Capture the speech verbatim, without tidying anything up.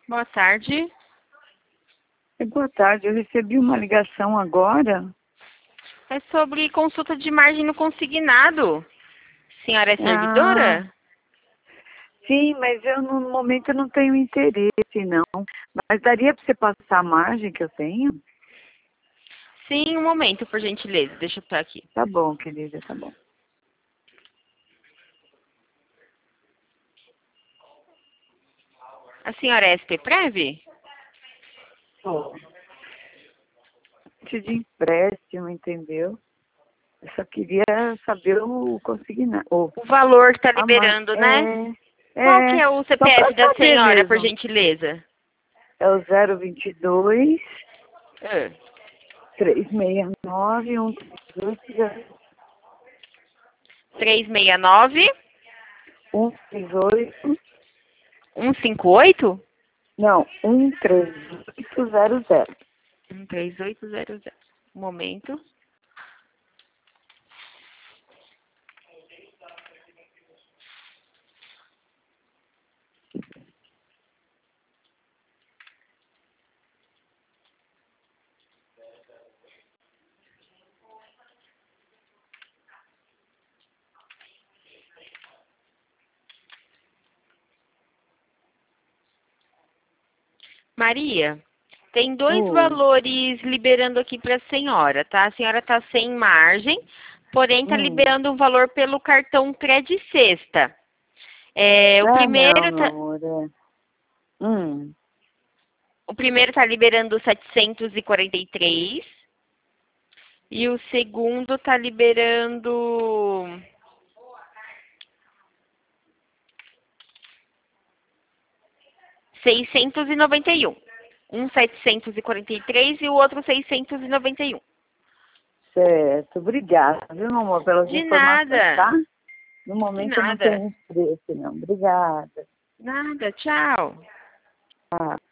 Boa tarde. Boa tarde, eu recebi uma ligação agora. É sobre consulta de margem no consignado. Senhora é Ah, servidora? sim, mas eu no momento eu não tenho interesse, não. Mas daria para você passar a margem que eu tenho? Sim, um momento, por gentileza. Deixa eu estar aqui. Tá bom, querida, tá bom. A senhora é S P Prev? Ó, de empréstimo, entendeu? Eu só queria saber o consignado. O, O valor que está a mar... liberando, né? É, Qual que é, é o só para C P F da saber senhora, por mesmo. gentileza? É o zero vinte e dois, Ah, trezentos e sessenta e nove, cento e trinta e oito, trezentos e sessenta e nove, cento e trinta e oito. cento e cinquenta e oito? Não, um três oito zero zero. um três oito zero zero. Um momento. Maria, tem dois Oi. valores liberando aqui para a senhora, tá? A senhora está sem margem, porém está Hum. liberando um valor pelo cartão Cred Sexta. É, o Ah, não, primeiro meu tá, amor. É. Hum. o primeiro tá liberando setecentos e quarenta e três e o segundo está liberando seiscentos e noventa e um. Um setecentos e quarenta e três e o outro seiscentos e noventa e um. Certo. Obrigada, viu, meu amor, pelas De informações, tá? nada, No de momento eu não nada, tenho interesse, não. Obrigada. nada, tchau. Tá.